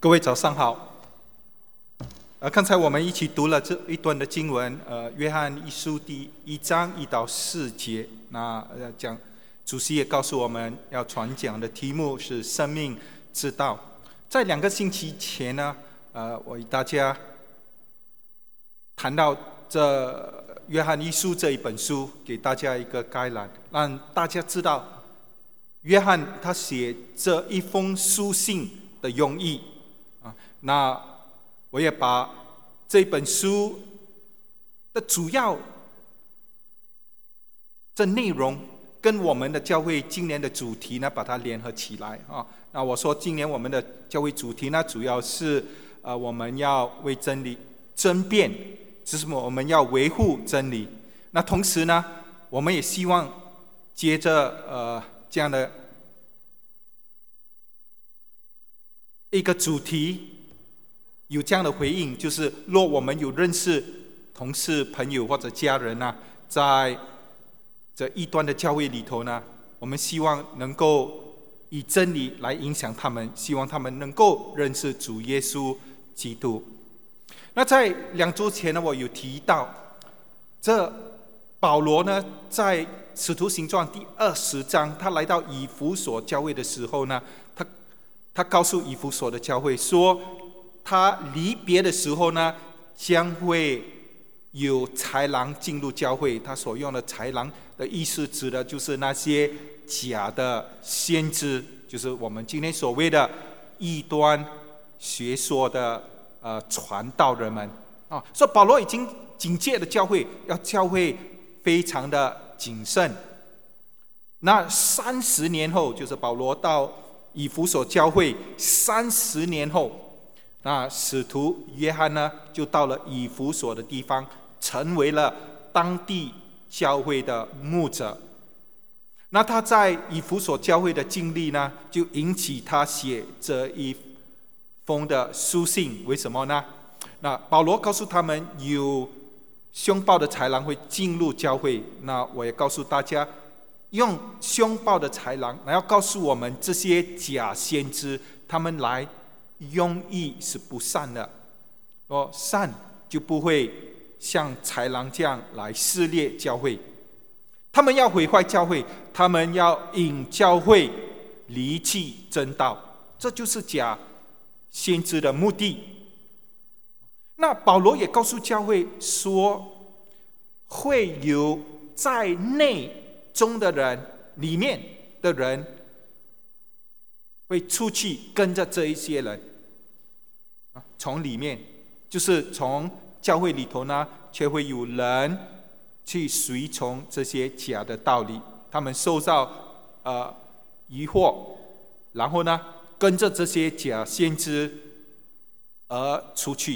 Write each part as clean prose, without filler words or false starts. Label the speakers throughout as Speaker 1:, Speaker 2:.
Speaker 1: 各位早上好。刚才我们一起读了这一段的经文，约翰一书第1章1到4节。那讲主席也告诉我们要传讲的题目是生命之道。在2个星期前呢，我与大家谈到这约翰一书这一本书，给大家一个概览，让大家知道约翰他写这一封书信的用意。那我也把这本书的主要这内容跟我们的教会今年的主题呢，把它联合起来啊。那我说今年我们的教会主题呢，主要是我们要为真理争辩，就是我们要维护真理。那同时呢，我们也希望接着这样的一个主题有这样的回应，就是若我们有认识同事、朋友或者家人呢，在这异端的教会里头呢，我们希望能够以真理来影响他们，希望他们能够认识主耶稣基督。那在2周前呢，我有提到这保罗呢，在使徒行传第20章，他来到以弗所教会的时候呢，他告诉以弗所的教会说，他离别的时候呢，将会有豺狼进入教会。他所用的豺狼的意思指的就是那些假的先知，就是我们今天所谓的异端学说的传道人们啊。所以保罗已经警戒了教会，要教会非常的谨慎。那30年后，就是保罗到以弗所教会30年后，那使徒约翰呢，就到了以弗所的地方，成为了当地教会的牧者。那他在以弗所教会的经历呢，就引起他写这一封的书信。为什么呢？那保罗告诉他们有凶暴的豺狼会进入教会，那我也告诉大家，用凶暴的豺狼，要告诉我们这些假先知，他们来用意是不善的，善就不会像豺狼这样来撕裂教会。他们要毁坏教会，他们要引教会离弃真道，这就是假先知的目的。那保罗也告诉教会说，会有在内中的人，里面的人会出去跟着这一些人，从里面就是从教会里头呢，却会有人去随从这些假的道理，他们受到疑惑，然后呢跟着这些假先知而出去。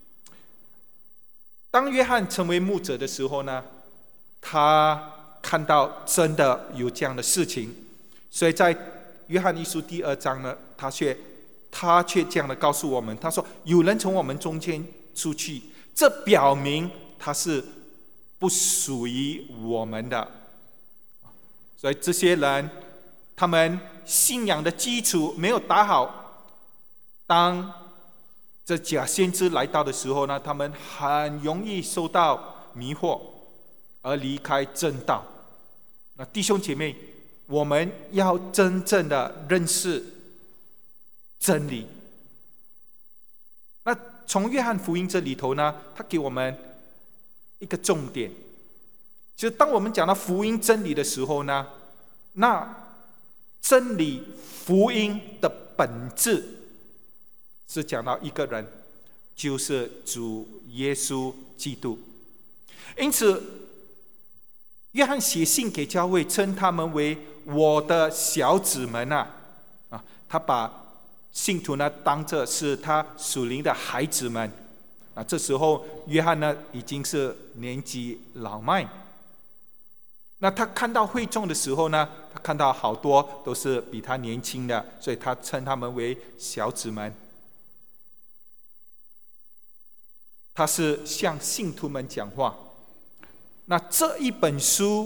Speaker 1: 当约翰成为牧者的时候呢，他看到真的有这样的事情，所以在约翰一书第2章呢，他却这样的告诉我们，他说有人从我们中间出去，这表明他是不属于我们的。所以这些人他们信仰的基础没有打好，当这假先知来到的时候呢，他们很容易受到迷惑而离开正道。那弟兄姐妹，我们要真正的认识真理。那从约翰福音这里头呢，他给我们一个重点，就是当我们讲到福音真理的时候呢，那真理福音的本质是讲到一个人，就是主耶稣基督。因此约翰写信给教会，称他们为我的小子们他把信徒呢当作是他属灵的孩子们。这时候约翰呢已经是年纪老迈。那他看到会众的时候呢，他看到好多都是比他年轻的，所以他称他们为小子们。他是向信徒们讲话。那这一本书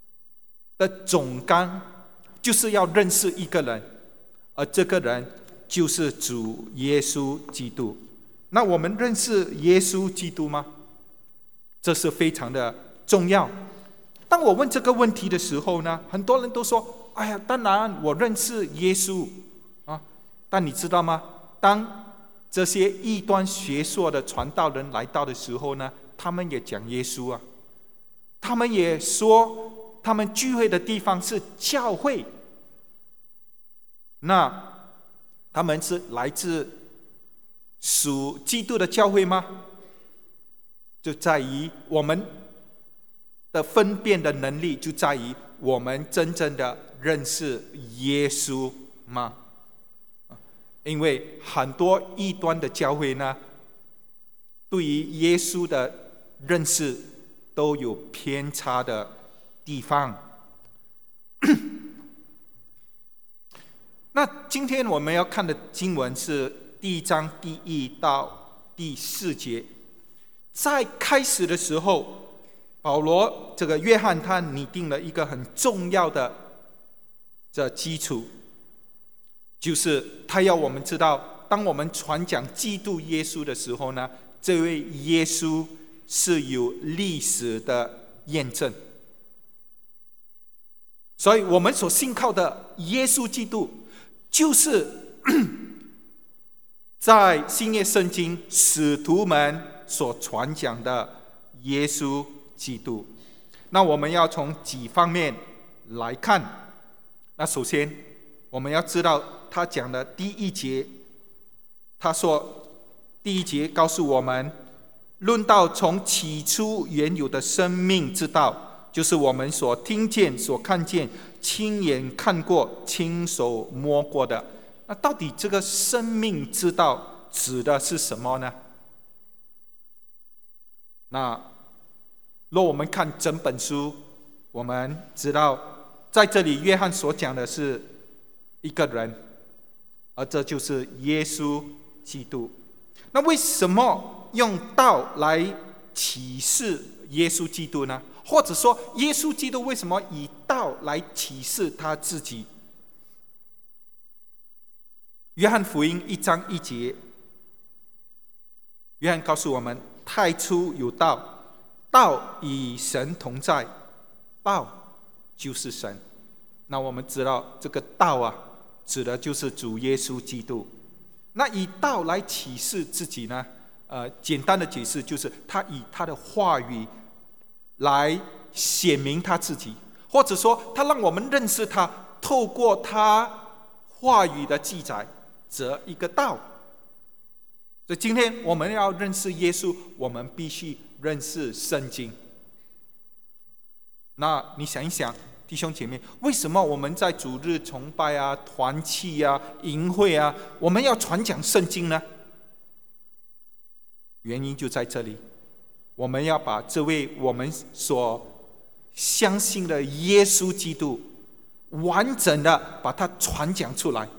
Speaker 1: 的总纲就是要认识一个人，而这个人就是主耶稣基督。那我们认识耶稣基督吗？这是非常的重要。当我问这个问题的时候呢，很多人都说：“哎呀，当然我认识耶稣啊。”但你知道吗？当这些异端学说的传道人来到的时候呢，他们也讲耶稣啊，他们也说他们聚会的地方是教会。那他们是来自属基督的教会吗？就在于我们的分辨的能力，就在于我们真正的认识耶稣吗？因为很多异端的教会呢，对于耶稣的认识都有偏差的地方。那今天我们要看的经文是第1章第1到第4节。在开始的时候，保罗这个约翰他拟定了一个很重要的这基础，就是他要我们知道，当我们传讲基督耶稣的时候呢，这位耶稣是有历史的验证。所以我们所信靠的耶稣基督，就是在新约圣经使徒们所传讲的耶稣基督。那我们要从几方面来看。那首先我们要知道他讲的第1节，他说第1节告诉我们，论到从起初原有的生命之道，就是我们所听见、所看见、亲眼看过、亲手摸过的。那到底这个生命之道指的是什么呢？那若我们看整本书，我们知道在这里约翰所讲的是一个人，而这就是耶稣基督。那为什么用道来启示耶稣基督呢？或者说耶稣基督为什么以道来启示他自己？约翰福音1章1节，约翰告诉我们，太初有道，道与神同在，道就是神。那我们知道这个道啊，指的就是主耶稣基督。那以道来启示自己呢？简单的解释就是他以他的话语来显明他自己，或者说他让我们认识他，透过他话语的记载，这一个道。所以今天我们要认识耶稣，我们必须认识圣经。那你想一想，弟兄姐妹，为什么我们在主日崇拜啊、团契啊、营会啊，我们要传讲圣经呢？原因就在这里，我们要把这位我们所相信的耶稣基督完整的把它传讲出来，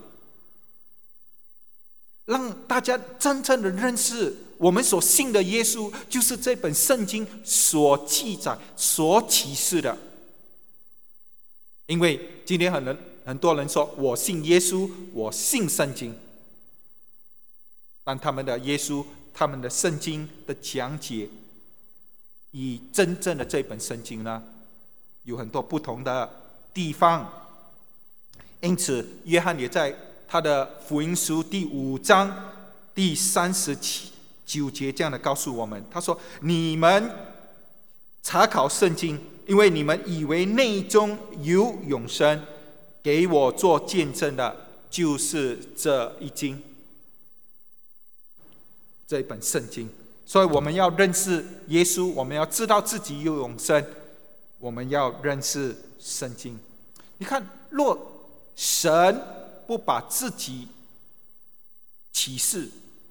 Speaker 1: 让大家真正的认识我们所信的耶稣就是这本圣经所记载、所启示的。因为今天很多人说我信耶稣，我信圣经，但他们的耶稣、他们的圣经的讲解与真正的这本圣经呢，有很多不同的地方。因此约翰也在他的福音书第5章第39节这样的告诉我们，他说：你们查考圣经，因为你们以为内中有永生，给我做见证的就是这一经，这一本圣经。所以我们要认识耶稣，我们要知道自己有永生，我们要认识圣经。你看，若神不把自己启示，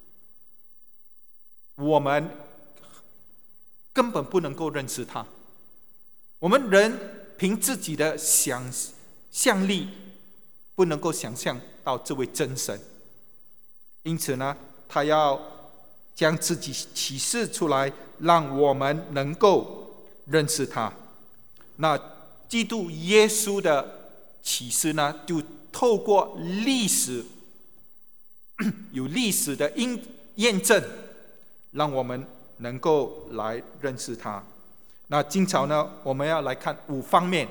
Speaker 1: 我们根本不能够认识他。我们人凭自己的想象力不能够想象到这位真神，因此呢，他要将自己启示出来，让我们能够认识他。那基督耶稣的启示呢，就透过历史有历史的验证，让我们能够来认识他。那今早呢，我们要来看5方面，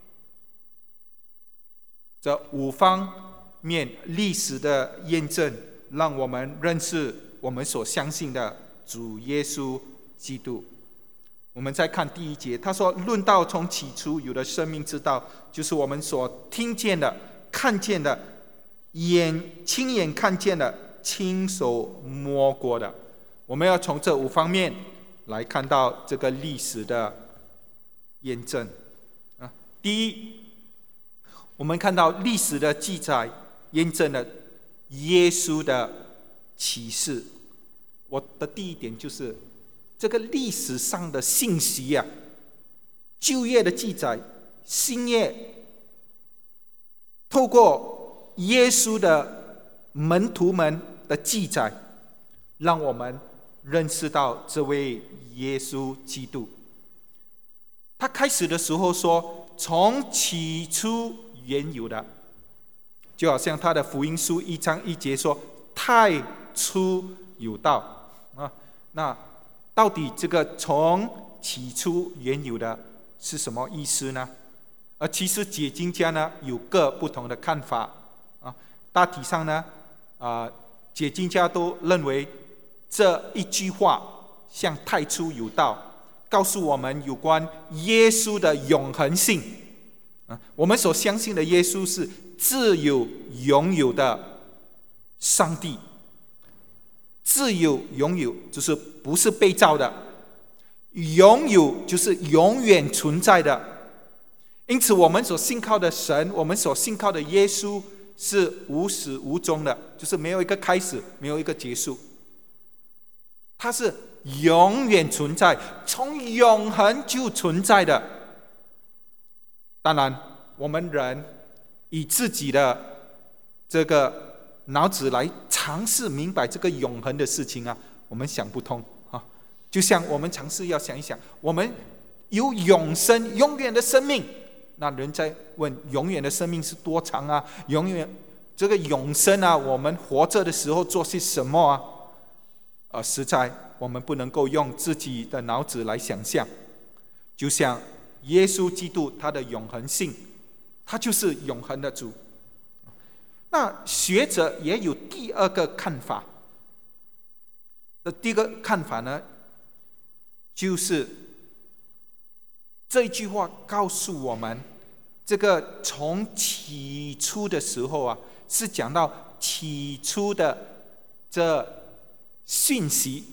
Speaker 1: 这5方面历史的验证，让我们认识我们所相信的主耶稣基督。我们再看第1节，他说：“论到从起初有的生命之道，就是我们所听见的、看见的、亲眼看见的、亲手摸过的。”我们要从这5方面来看到这个历史的验证。第一，我们看到历史的记载验证了耶稣的启示。我的第1点就是这个历史上的信息啊，旧约的记载，新约透过耶稣的门徒们的记载，让我们认识到这位耶稣基督。他开始的时候说，从起初原有的，就好像他的福音书1章1节说，太初有道啊。那到底这个从起初原有的是什么意思呢？其实解经家呢有各不同的看法啊。大体上呢，解经家都认为这一句话像太初有道，告诉我们有关耶稣的永恒性。我们所相信的耶稣是自有永有的上帝。自有永有就是不是被造的，永有就是永远存在的。因此我们所信靠的神，我们所信靠的耶稣是无始无终的，就是没有一个开始，没有一个结束。它是永远存在，从永恒就存在的。当然我们人以自己的这个脑子来尝试明白这个永恒的事情啊，我们想不通啊。就像我们尝试要想一想，我们有永生永远的生命，那人在问永远的生命是多长啊？永远这个永生啊，我们活着的时候做些什么啊？实在我们不能够用自己的脑子来想象。就像耶稣基督他的永恒性，他就是永恒的主。那学者也有第2个看法。第一个看法呢，就是这一句话告诉我们，这个从起初的时候啊，是讲到起初的这信息，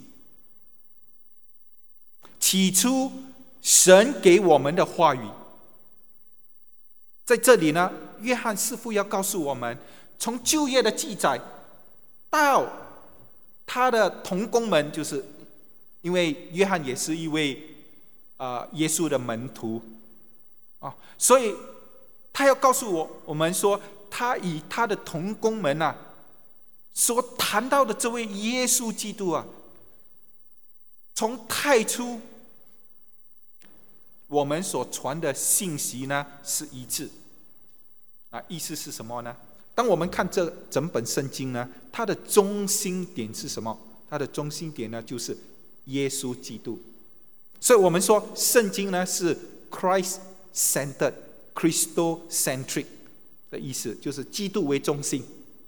Speaker 1: 起初神给我们的话语。在这里呢，约翰师傅要告诉我们，从旧约的记载到他的同工们，就是因为约翰也是一位耶稣的门徒啊，所以他要告诉我们说，他以他的同工们啊所谈到的这位耶稣基督啊，从太初我们所传的信息呢是一致。意思是什么呢？当我们看这整本圣经呢，它的中心点是什么？它的中心点呢就是耶稣基督。所以我们说圣经呢是 Christ-centered, Christocentric 的意思，就是基督为中心。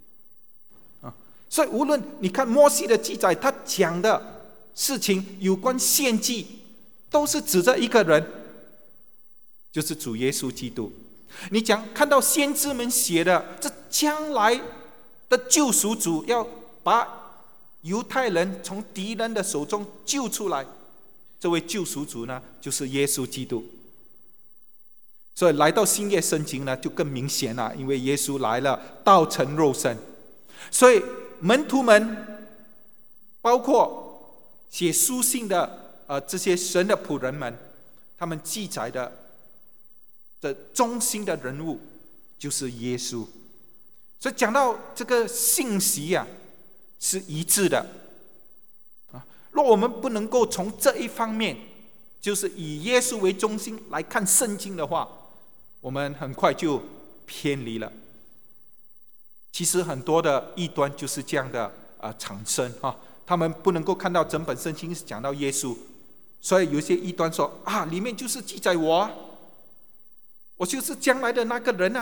Speaker 1: 所以无论你看摩西的记载，他讲的事情有关献祭，都是指着一个人，就是主耶稣基督。你看到先知们写的这将来的救赎主要把犹太人从敌人的手中救出来，这位救赎主呢就是耶稣基督。所以来到新约圣经呢就更明显了，因为耶稣来了，道成肉身。所以门徒们包括写书信的这些神的仆人们，他们记载的中心的人物就是耶稣。所以讲到这个信息啊是一致的。若我们不能够从这一方面，就是以耶稣为中心来看圣经的话，我们很快就偏离了。其实很多的异端就是这样的产生他们不能够看到整本圣经是讲到耶稣，所以有些异端说里面就是记载我就是将来的那个人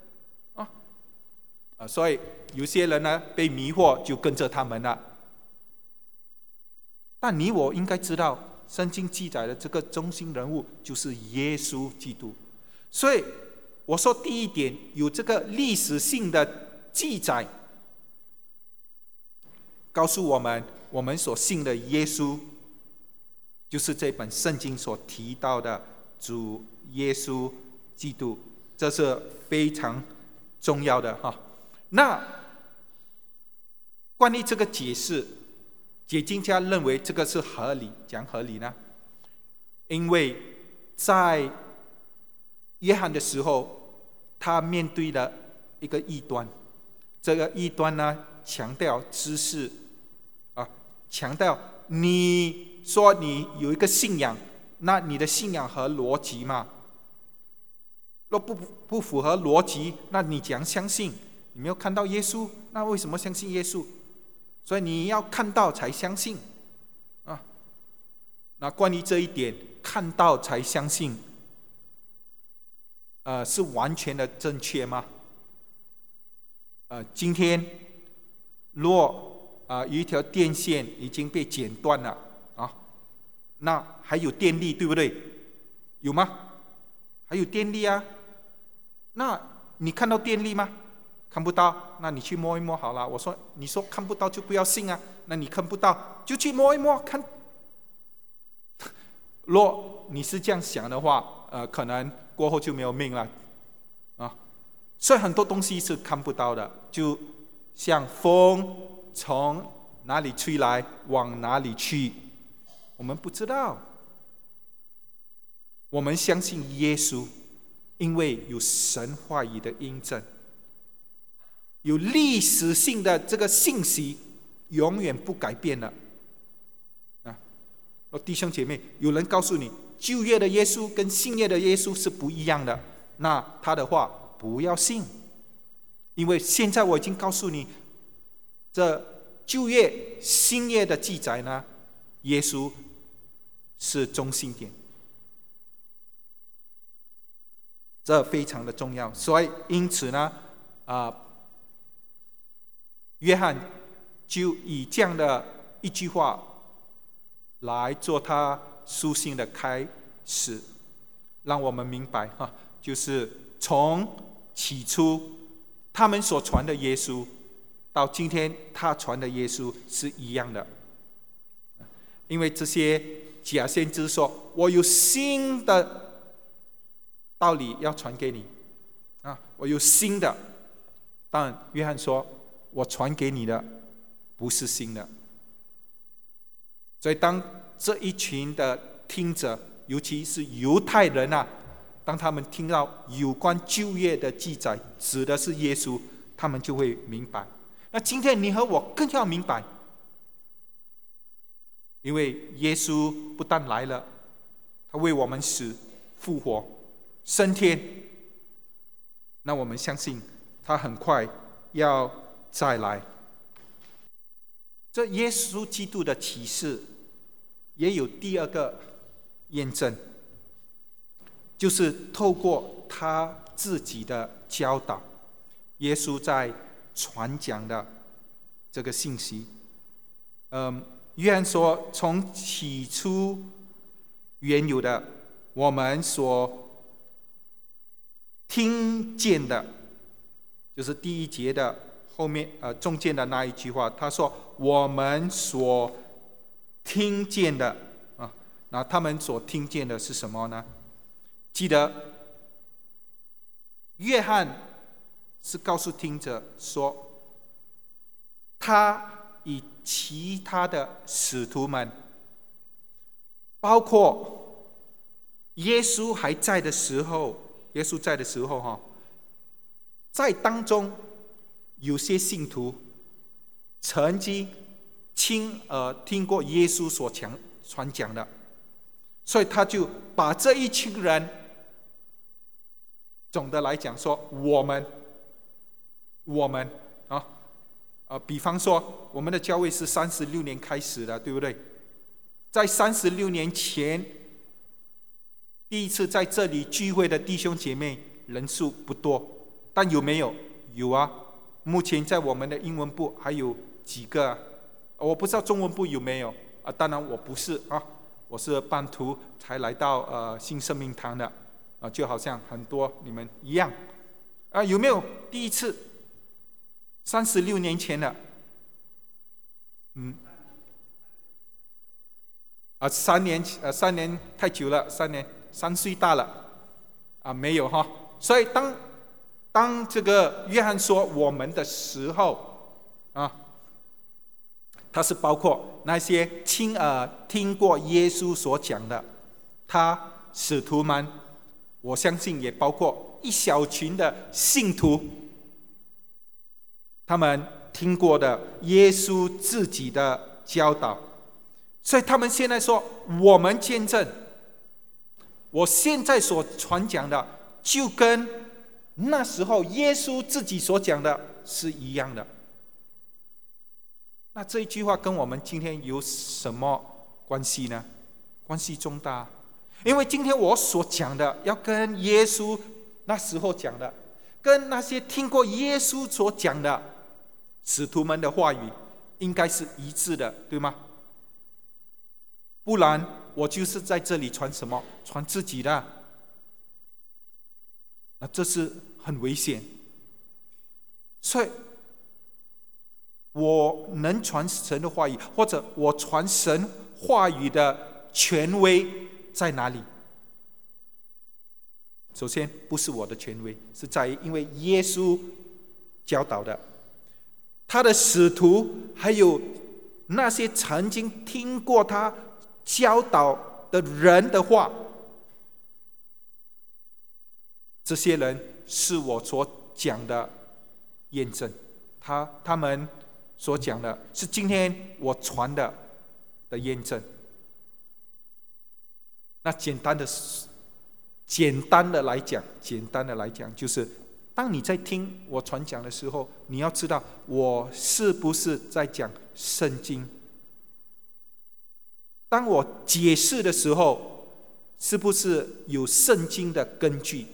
Speaker 1: 所以有些人呢被迷惑，就跟着他们了。但你我应该知道，圣经记载的这个中心人物就是耶稣基督。所以我说第一点，有这个历史性的记载，告诉我们，我们所信的耶稣就是这本圣经所提到的主耶稣基督，这是非常重要的那关于这个解释，解经家认为这个是合理。讲合理呢？因为在约翰的时候，他面对了一个异端，这个异端呢强调知识强调你说你有一个信仰，那你的信仰合逻辑吗？若不符合逻辑，那你怎样相信？你没有看到耶稣，那为什么相信耶稣？所以你要看到才相信那关于这一点，看到才相信是完全的正确吗？今天若有一条电线已经被剪断了那还有电力，对不对？有吗？还有电力那你看到电力吗？看不到，那你去摸一摸好了。你说看不到就不要信那你看不到就去摸一摸看。若你是这样想的话，可能过后就没有命了所以很多东西是看不到的，就像风从哪里吹来往哪里去，我们不知道。我们相信耶稣，因为有神话语的印证，有历史性的这个信息，永远不改变了弟兄姐妹，有人告诉你旧约的耶稣跟新约的耶稣是不一样的，那他的话不要信，因为现在我已经告诉你，这旧约新约的记载呢，耶稣是中心点，这非常的重要。所以因此呢约翰就以这样的一句话来做他书信的开始，让我们明白就是从起初他们所传的耶稣，到今天他传的耶稣是一样的。因为这些假先知说，我有新的道理要传给你我有新的，但约翰说，我传给你的不是新的。所以当这一群的听者，尤其是犹太人当他们听到有关旧约的记载指的是耶稣，他们就会明白。那今天你和我更要明白，因为耶稣不但来了，他为我们死、复活、升天，那我们相信他很快要再来。这耶稣基督的启示也有第二个验证，就是透过他自己的教导，耶稣在传讲的这个信息。约翰说，从起初原有的，我们所听见的，就是第一节的后面中间的那一句话，他说我们所听见的那他们所听见的是什么呢？记得约翰是告诉听者说，他与其他的使徒们，包括耶稣还在的时候，在当中有些信徒曾经亲耳听过耶稣所传讲的，所以他就把这一群人，总的来讲说，我们比方说我们的教会是36年开始的，对不对？在36年前，第一次在这里聚会的弟兄姐妹人数不多，但有没有？有啊。目前在我们的英文部还有几个啊，我不知道中文部有没有啊。当然我不是啊，我是半途才来到新生命堂的啊，就好像很多你们一样啊。有没有第一次？36年前的3年太久了，3年3岁大了啊，没有哈。所以当这个约翰说我们的时候啊，他是包括那些亲耳听过耶稣所讲的，他使徒们，我相信也包括一小群的信徒，他们听过的耶稣自己的教导。所以他们现在说我们见证，我现在所传讲的就跟那时候耶稣自己所讲的是一样的。那这一句话跟我们今天有什么关系呢？关系重大，因为今天我所讲的要跟耶稣那时候讲的，跟那些听过耶稣所讲的使徒们的话语应该是一致的，对吗？不然我就是在这里传什么？传自己的，那这是很危险。所以我能传神的话语，或者我传神话语的权威在哪里？首先不是我的权威，是在于因为耶稣教导的，他的使徒还有那些曾经听过他教导的人的话，这些人是我所讲的验证，他们所讲的是今天我传的验证。那简单的来讲，就是当你在听我传讲的时候，你要知道我是不是在讲圣经。当我解释的时候，是不是有圣经的根据？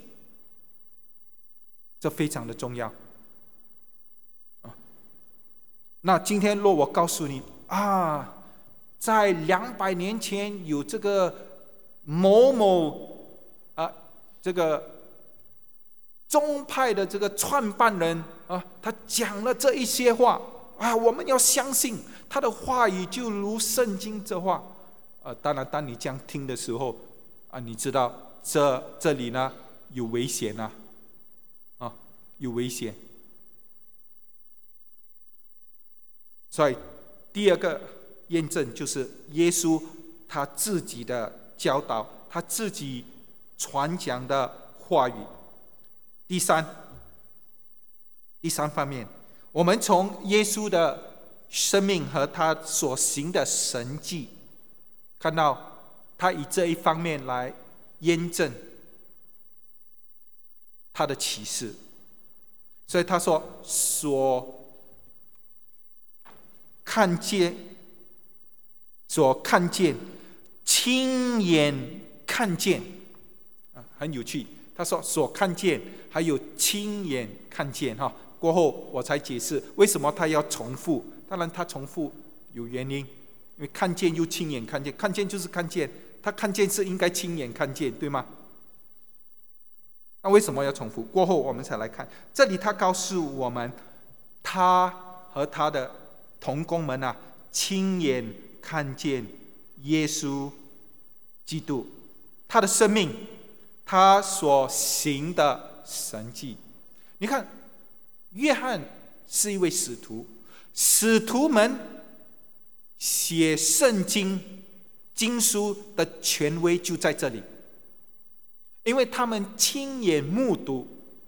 Speaker 1: 这非常的重要。那今天若我告诉你啊，在200年前有这个某某这个宗派的这个创办人啊，他讲了这一些话啊，我们要相信他的话语就如圣经这话。当然当你这样听的时候啊，你知道这里呢有危险有危险。所以第二个验证就是耶稣他自己的教导，他自己传讲的话语。第三方面，我们从耶稣的生命和他所行的神迹看到他以这一方面来验证他的启示。所以他说所看见亲眼看见很有趣。他说所看见还有亲眼看见过后我才解释为什么他要重复。当然他重复有原因，因为看见又亲眼看见，看见就是看见，他看见是应该亲眼看见，对吗？那为什么要重复？过后我们才来看。这里他告诉我们，他和他的同工们亲眼看见耶稣基督，他的生命，他所行的神迹。你看，约翰是一位使徒，使徒们写圣经经书的权威就在这里，因为他们亲眼目睹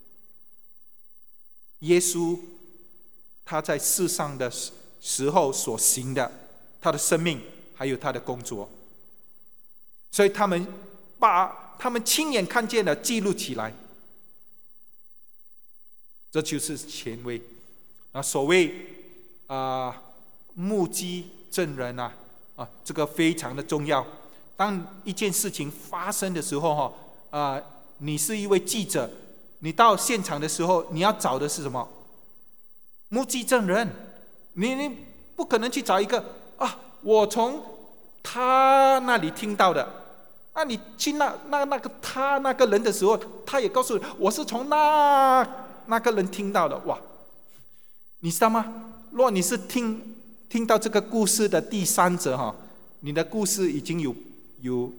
Speaker 1: 耶稣他在世上的时候所行的，他的生命还有他的工作，所以他们把他们亲眼看见的记录起来，这就是权威。所谓目击证人这个非常的重要。当一件事情发生的时候你是一位记者，你到现场的时候，你要找的是什么？目击证人。你不可能去找一个我从他那里听到的。你去他那个人的时候，他也告诉你我是从那个人听到的。哇，你知道吗？如果你是听到这个故事的第三者你的故事已经有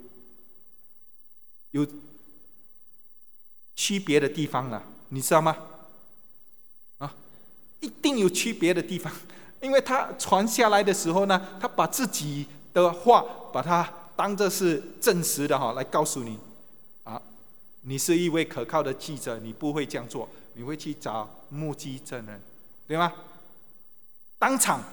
Speaker 1: 区别的地方了，你知道吗？一定有区别的地方，因为他传下来的时候呢，他把自己的话把它当作是真实的来告诉你你是一位可靠的记者，你不会这样做，你会去找目击证人，对吗？当场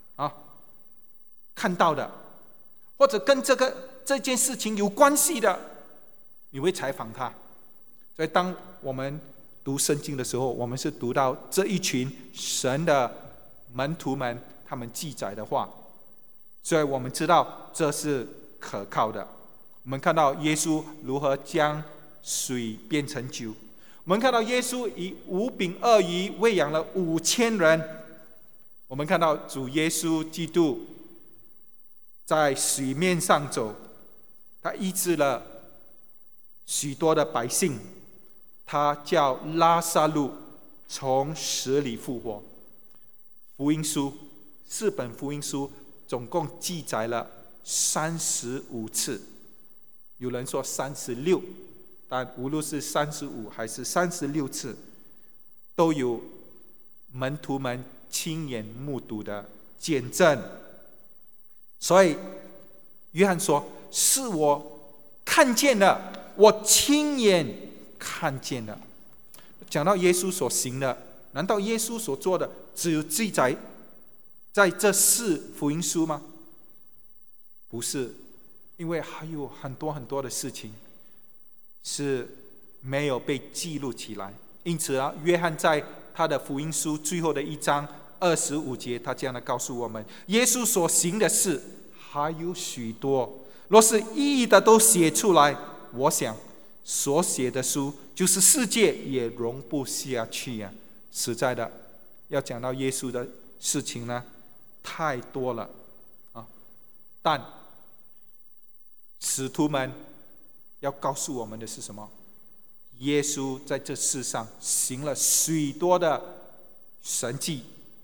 Speaker 1: 看到的，或者跟这件事情有关系的，你会采访他。所以当我们读圣经的时候，我们是读到这一群神的门徒们他们记载的话，所以我们知道这是可靠的。我们看到耶稣如何将水变成酒，我们看到耶稣以5饼2鱼喂养了5000人，我们看到主耶稣基督在水面上走，他医治了许多的百姓，他叫拉撒路从死里复活。福音书4本福音书总共记载了35次，有人说36，但无论是35还是36次，都有门徒们亲眼目睹的见证。所以约翰说是我看见了，我亲眼看见了。讲到耶稣所行的，难道耶稣所做的只有记载在这4福音书吗？不是，因为还有很多很多的事情是没有被记录起来。因此约翰在他的福音书最后的1章25节，他这样的告诉我们，耶稣所行的事还有许多，若是一一的都写出来，我想所写的书就是世界也容不下去实在的，要讲到耶稣的事情呢，太多了但使徒们要告诉我们的是什么？耶稣在这世上行了许多的神迹，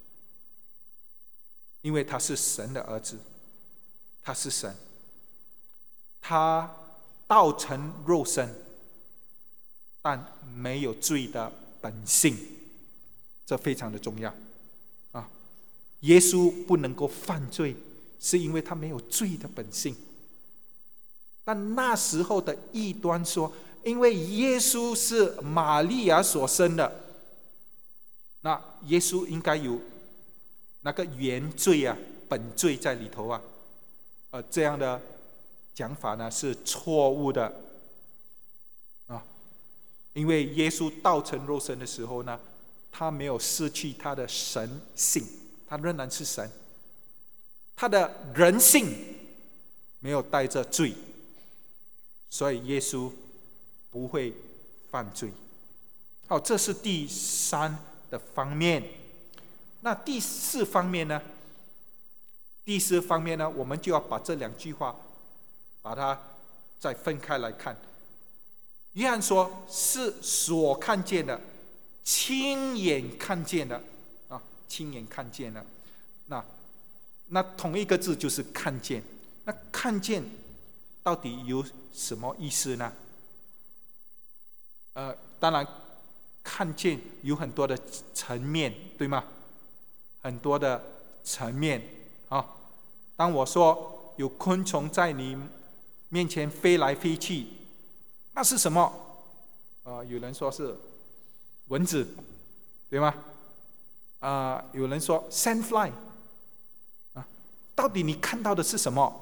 Speaker 1: 因为他是神的儿子，他是神，他道成肉身，但没有罪的本性，这非常的重要耶稣不能够犯罪，是因为他没有罪的本性。但那时候的异端说，因为耶稣是玛利亚所生的，那耶稣应该有那个原罪本罪在里头这样的讲法呢是错误的因为耶稣道成肉身的时候呢，他没有失去他的神性，他仍然是神，他的人性没有带着罪，所以耶稣不会犯罪。好，这是第3的方面。那第4方面呢？第4方面呢，我们就要把这2句话把它再分开来看。约翰说是所看见的，亲眼看见的亲眼看见的。那同一个字就是看见。那看见到底有什么意思呢？当然看见有很多的层面，对吗？很多的层面当我说有昆虫在你面前飞来飞去，那是什么？有人说是蚊子，对吗？有人说 sandfly，到底你看到的是什么？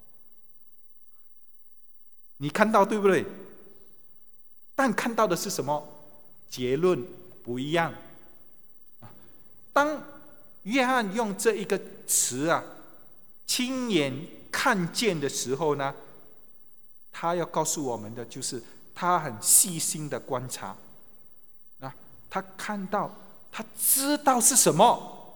Speaker 1: 你看到对不对？但看到的是什么？结论不一样。当约翰用这一个词啊，亲眼看见的时候呢，他要告诉我们的就是他很细心的观察，他看到，他知道是什么，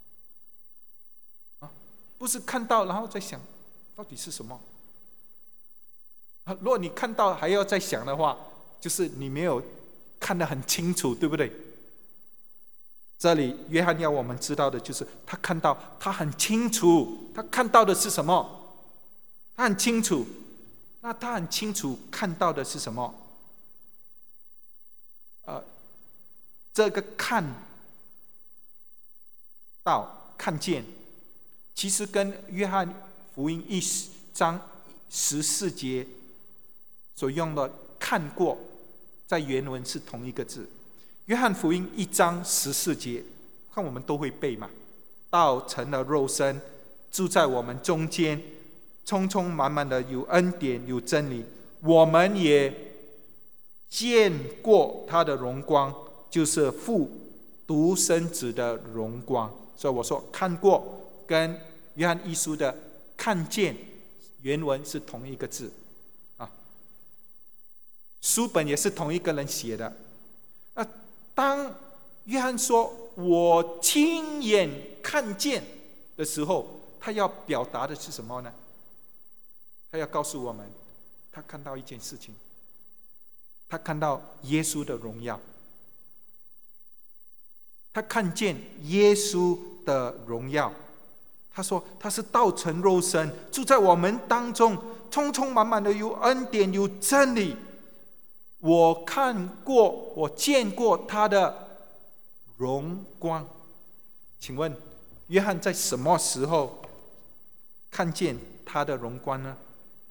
Speaker 1: 不是看到然后再想到底是什么。如果你看到还要再想的话，就是你没有看得很清楚，对不对？这里约翰要我们知道的就是他看到，他很清楚，他看到的是什么，他很清楚。那他很清楚看到的是什么？这个看到、看见，其实跟约翰福音1章14节所用的看过，在原文是同一个字。约翰福音1章14节，看我们都会背嘛。道成了肉身，住在我们中间，充充满满的有恩典有真理，我们也见过他的荣光，就是父独生子的荣光。所以我说看过跟约翰一书的看见原文是同一个字书本也是同一个人写的。当约翰说我亲眼看见的时候，他要表达的是什么呢？他要告诉我们，他看到一件事情，他看到耶稣的荣耀，他看见耶稣的荣耀。他说他是道成肉身，住在我们当中，充充满满的有恩典有真理，我看过我见过他的荣光。请问约翰在什么时候看见他的荣光呢？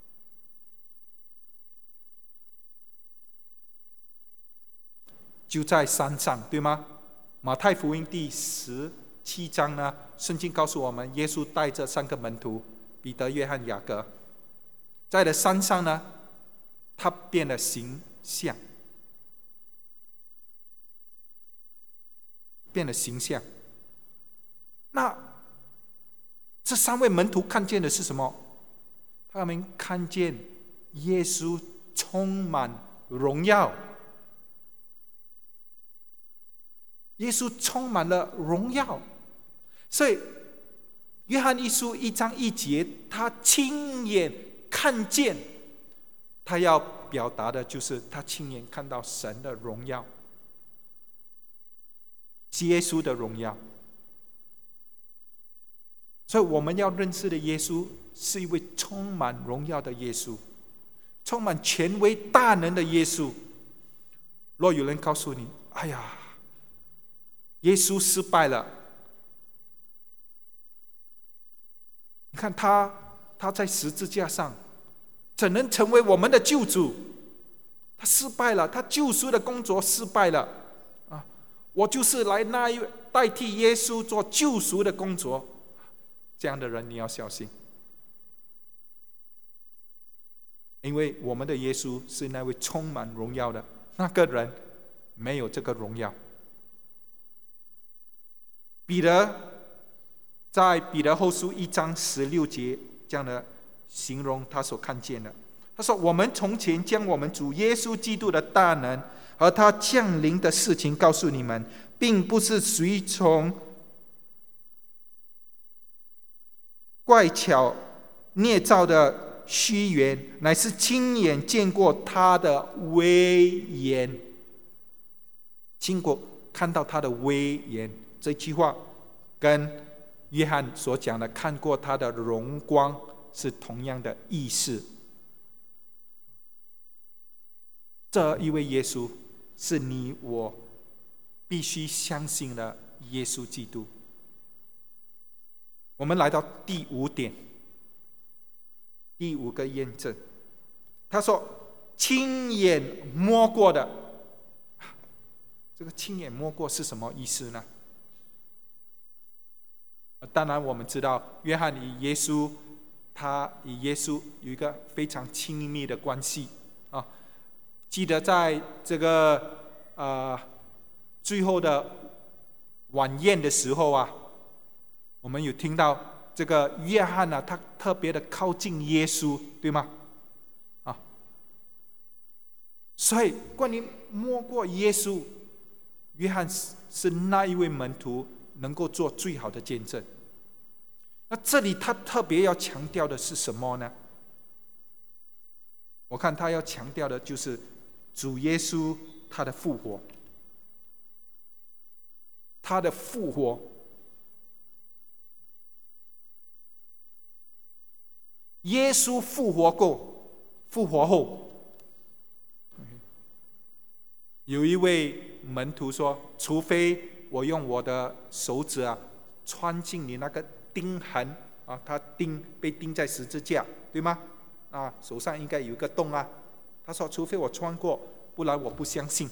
Speaker 1: 就在山上，对吗？马太福音第17章呢，圣经告诉我们，耶稣带着3个门徒，彼得、约翰、雅各，在了山上呢，他变了形象，那这3位门徒看见的是什么？他们看见耶稣充满荣耀，耶稣充满了荣耀。所以约翰一书1章1节，他亲眼看见，他要表达的就是他亲眼看到神的荣耀，耶稣的荣耀。所以我们要认识的耶稣是一位充满荣耀的耶稣，充满权威大能的耶稣。若有人告诉你，哎呀，耶稣失败了，你看他在十字架上怎能成为我们的救主？他失败了，他救赎的工作失败了我就是来代替耶稣做救赎的工作。这样的人你要小心，因为我们的耶稣是那位充满荣耀的，那个人没有这个荣耀。彼得在彼得后书1章16节这样的形容他所看见的，他说我们从前将我们主耶稣基督的大能和他降临的事情告诉你们，并不是随从怪巧捏造的虚言，乃是亲眼见过他的威严，看到他的威严。这句话跟约翰所讲的看过他的荣光是同样的意思。这一位耶稣是你我必须相信的耶稣基督。我们来到第5点，第5个验证。他说亲眼摸过的，这个亲眼摸过是什么意思呢？当然我们知道约翰与耶稣有一个非常亲密的关系记得在这个最后的晚宴的时候我们有听到这个约翰啊，他特别的靠近耶稣，对吗？所以关于摸过耶稣，约翰是那一位门徒能够做最好的见证。那这里他特别要强调的是什么呢？我看他要强调的就是主耶稣他的复活，他的复活。耶稣复活后，有一位门徒说：“除非我用我的手指啊，穿进你那个钉痕啊，他被钉在十字架，对吗？啊，手上应该有一个洞啊。”他说：“除非我穿过，不然我不相信。”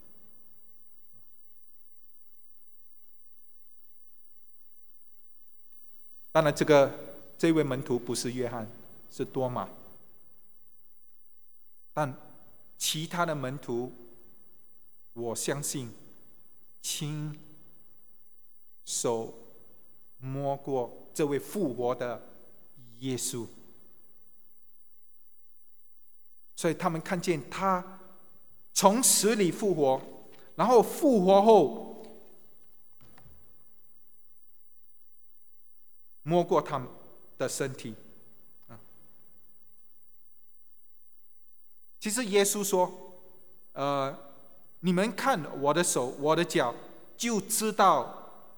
Speaker 1: 当然，这位门徒不是约翰，是多马。但其他的门徒，我相信亲手摸过这位复活的耶稣，所以他们看见他从死里复活，然后复活后摸过他们的身体。其实耶稣说：“你们看我的手、我的脚，就知道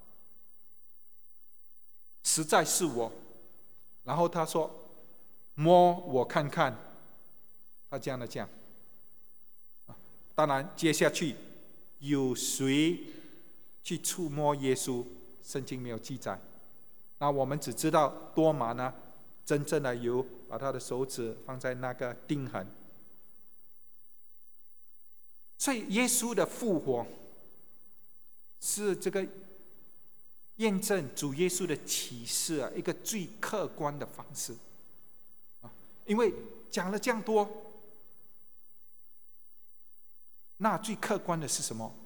Speaker 1: 实在是我。”然后他说：“摸我看看。”他这样的讲。当然，接下去有谁去触摸耶稣，圣经没有记载。那我们只知道多马呢，真正的有把他的手指放在那个钉痕。所以耶稣的复活是这个验证主耶稣的启示啊，一个最客观的方式。因为讲了这样多，那最客观的是什么？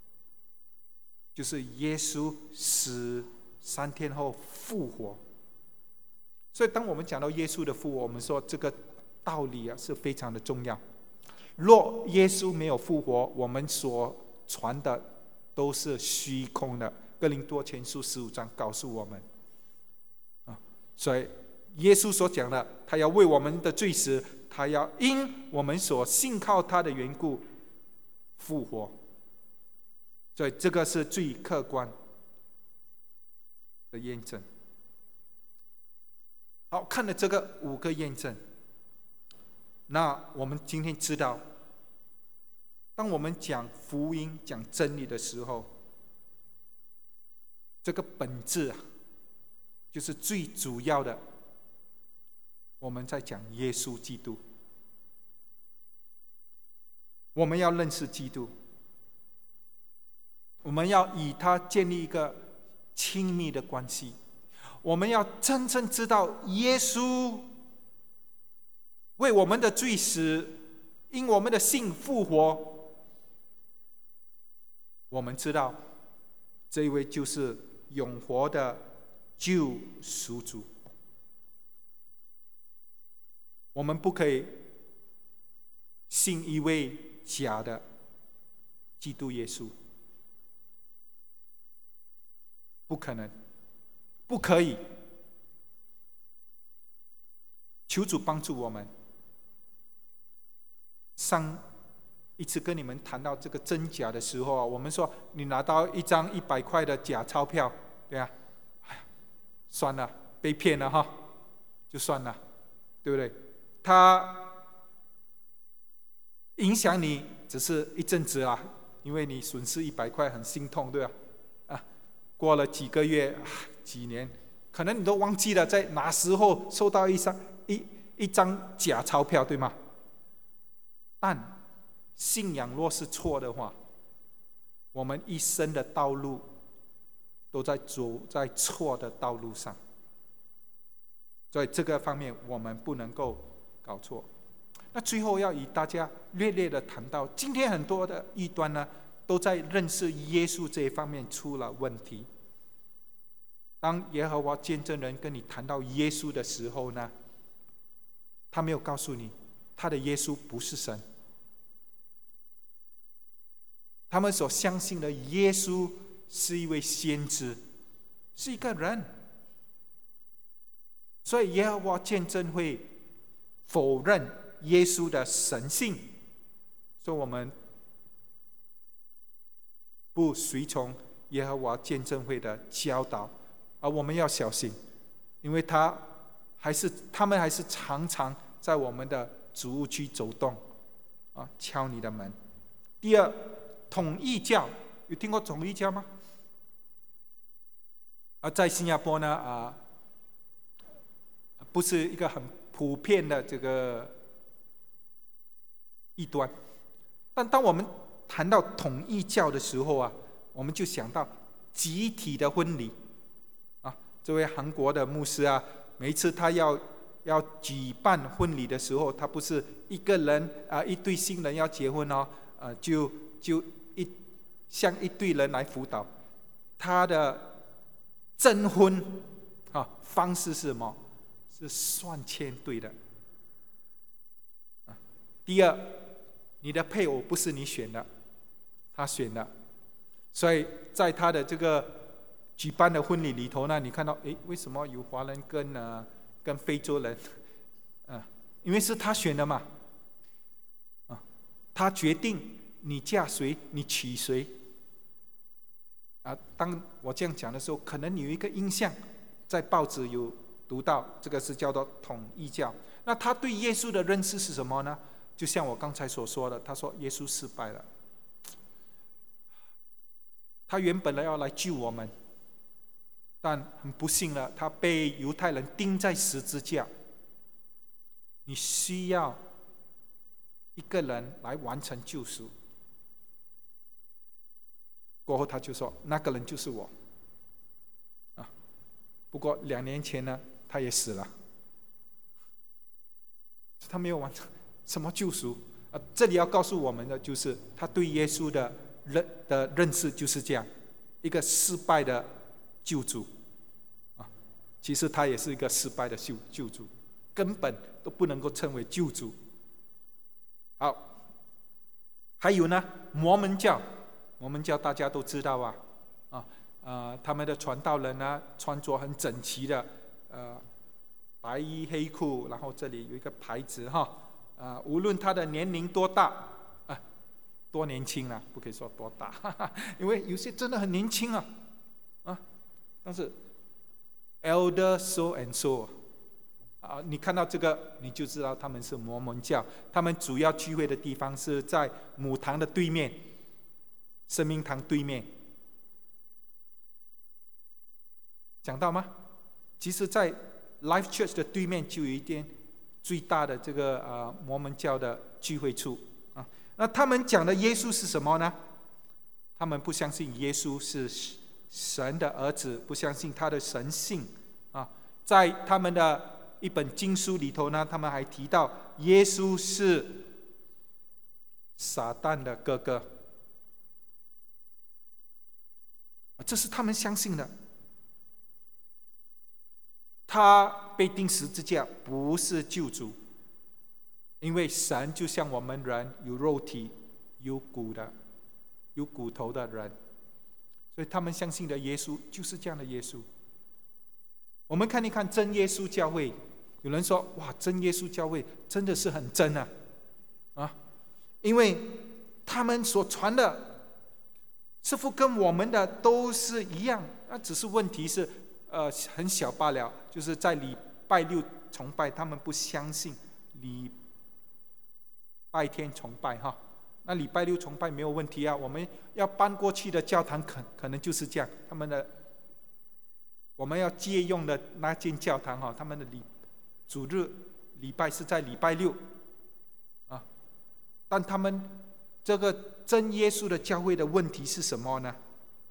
Speaker 1: 就是耶稣死3天后复活。所以当我们讲到耶稣的复活，我们说这个道理啊是非常的重要。若耶稣没有复活，我们所传的都是虚空的。哥林多前书15章告诉我们，所以耶稣所讲的，他要为我们的罪死，他要因我们所信靠他的缘故复活。所以这个是最客观的验证。好，看了这个5个验证，那我们今天知道，当我们讲福音、讲真理的时候，这个本质啊，就是最主要的，我们在讲耶稣基督。我们要认识基督，我们要与他建立一个亲密的关系，我们要真正知道耶稣为我们的罪死，因我们的信复活。我们知道这一位就是永活的救赎主。我们不可以信一位假的基督耶稣，不可能，不可以。求主帮助我们。上一次跟你们谈到这个真假的时候，我们说你拿到一张100块的假钞票，对啊，算了，被骗了哈，就算了，对不对？它影响你只是一阵子啊，因为你损失100块很心痛，对吧？过了几个月、几年，可能你都忘记了在哪时候收到一张假钞票，对吗？但信仰若是错的话，我们一生的道路都在走在错的道路上。所以这个方面我们不能够搞错。那最后要与大家略略的谈到，今天很多的异端呢，都在认识耶稣这一方面出了问题。 当耶和华见证人跟你谈到耶稣的时候呢，他没有告诉你他的耶稣不是神，他们所相信的耶稣是一位先知，是一个人。所以耶和华见证会否认耶稣的神性，所以我们不随从耶和华见证会的教导，而我们要小心，因为他们还是常常在我们的主屋区走动，敲你的门。第二，统一教，有听过统一教吗？在新加坡呢，不是一个很普遍的这个异端，但当我们谈到统一教的时候我们就想到集体的婚礼这位韩国的牧师每一次他要举办婚礼的时候，他不是一个人一对新人要结婚就向一对人来辅导。他的证婚方式是什么？是算签对的。第二，你的配偶不是你选的，他选的，所以在他的这个举办的婚礼里头呢，你看到为什么有华人跟非洲人？因为是他选的嘛，他决定你嫁谁，你娶谁。当我这样讲的时候，可能你有一个印象，在报纸有读到，这个是叫做统一教。那他对耶稣的认识是什么呢？就像我刚才所说的，他说耶稣失败了，他原本要来救我们，但很不幸了，他被犹太人钉在十字架。你需要一个人来完成救赎。过后他就说那个人就是我。不过2年前呢，他也死了，他没有完成什么救赎。这里要告诉我们的就是，他对耶稣的认识就是这样，一个失败的救主。其实他也是一个失败的救主，根本都不能够称为救主。好，还有呢，摩门教大家都知道他们的传道人穿着很整齐的白衣黑裤，然后这里有一个牌子无论他的年龄多大多年轻不可以说多大因为有些真的很年轻但是 elder so and so 你看到这个你就知道他们是摩门教。他们主要聚会的地方是在母堂的对面，生命堂对面。讲到吗？其实在 Life Church 的对面就有一间最大的这个摩门教的聚会处那他们讲的耶稣是什么呢？他们不相信耶稣是神的儿子，不相信他的神性在他们的一本经书里头呢，他们还提到耶稣是撒旦的哥哥，这是他们相信的。他被钉十字架不是救主，因为神就像我们人有肉体有骨头的人，所以他们相信的耶稣就是这样的耶稣。我们看一看真耶稣教会，有人说哇，真耶稣教会真的是很真因为他们所传的似乎跟我们的都是一样，只是问题是很小罢了，就是在礼拜六崇拜，他们不相信礼拜天崇拜那礼拜六崇拜没有问题我们要搬过去的教堂可能就是这样，我们要借用的那间教堂他们的主日礼拜是在礼拜六但他们这个真耶稣的教会的问题是什么呢？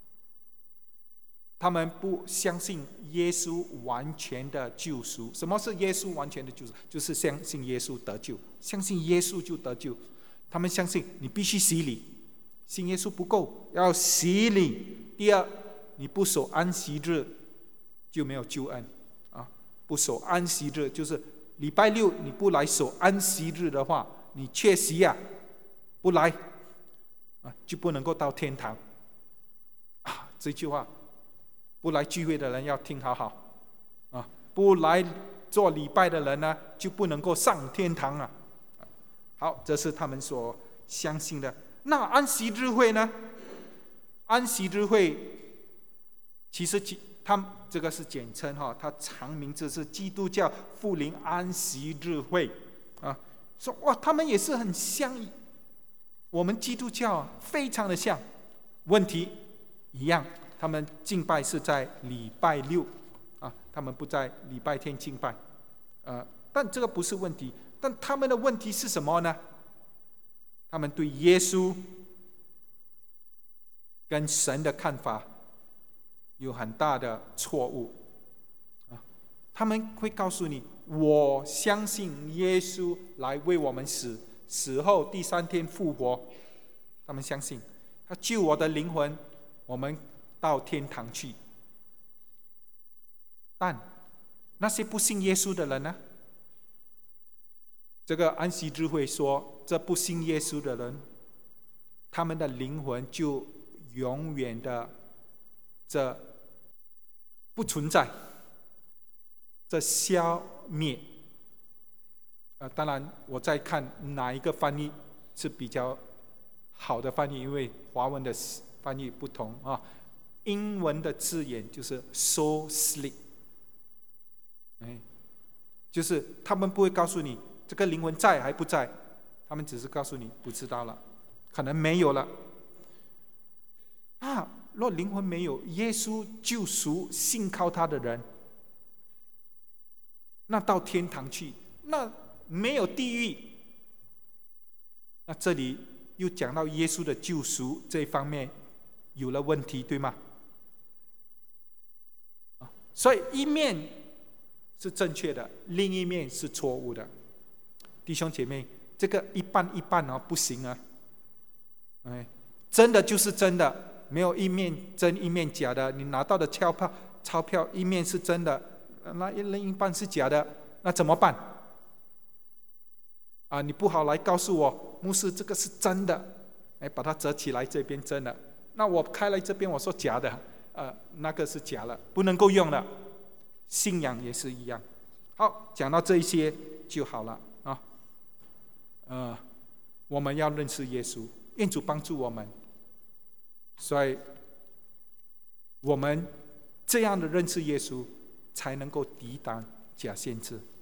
Speaker 1: 他们不相信耶稣完全的救赎。什么是耶稣完全的救赎？就是相信耶稣得救，相信耶稣就得救。他们相信你必须洗礼，信耶稣不够，要洗礼。第二，你不守安息日， 就没有救恩啊！不守安息日，就是礼拜六你不来守安息日的话，你缺席啊，不来啊，就不能够到天堂啊！这句话，不来聚会的人要听好好啊！不来做礼拜的人呢，就不能够上天堂啊！好，这是他们所相信的。那安息日会呢？安息日会其实他们这个是简称哈，它长名字是基督教复临安息日会啊。说哇，他们也是很像我们基督教非常的像，问题一样，他们敬拜是在礼拜六啊，他们不在礼拜天敬拜，但这个不是问题，但他们的问题是什么呢？他们对耶稣跟神的看法有很大的错误啊！他们会告诉你，我相信耶稣来为我们死，死后第3天复活。他们相信他救我的灵魂，我们到天堂去。但那些不信耶稣的人呢？这个安息日会说，这不信耶稣的人，他们的灵魂就永远的这不存在，这消灭。当然我在看哪一个翻译是比较好的翻译，因为华文的翻译不同啊。英文的字眼就是 soul sleep， 就是他们不会告诉你这个灵魂在还不在，他们只是告诉你不知道了，可能没有了。若灵魂没有，耶稣救赎信靠他的人，那到天堂去，那没有地狱。那这里又讲到耶稣的救赎这一方面有了问题，对吗？所以一面是正确的，另一面是错误的。弟兄姐妹，这个一半一半不行啊！真的就是真的，没有一面真一面假的。你拿到的钞票一面是真的，那另一半是假的，那怎么办？你不好来告诉我，牧师这个是真的，把它折起来，这边真的，那我开来这边我说假的，那个是假了，不能够用了。信仰也是一样。好，讲到这一些就好了啊。我们要认识耶稣，愿主帮助我们，所以我们这样的认识耶稣，才能够抵挡假先知。